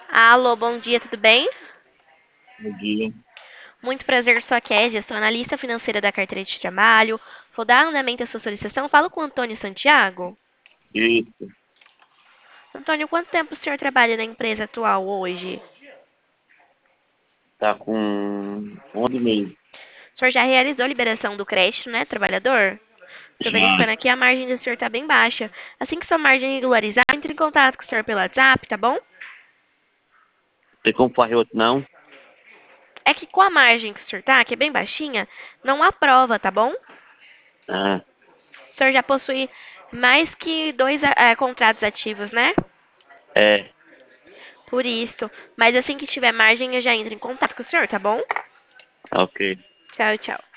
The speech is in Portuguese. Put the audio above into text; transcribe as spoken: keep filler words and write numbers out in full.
Alô, bom dia, tudo bem? No dia. Muito prazer, sou a Kézia, sou analista financeira da carteira de trabalho. Vou dar andamento à sua solicitação. Falo com o Antônio Santiago. Isso. Antônio, quanto tempo o senhor trabalha na empresa atual hoje? Tá com onze meses. O senhor já realizou a liberação do crédito, né, trabalhador? Estou Já. verificando aqui, a margem do senhor está bem baixa. Assim que sua margem regularizar, entre em contato com o senhor pelo WhatsApp, tá bom? Tem como fazer outro não? É que com a margem que o senhor tá, que é bem baixinha, não aprova, tá bom? Ah, O senhor já possui mais que dois eh, contratos ativos, né? é. Por isso. Mas assim que tiver margem, eu já entro em contato com o senhor, tá bom? Ok. Tchau, tchau.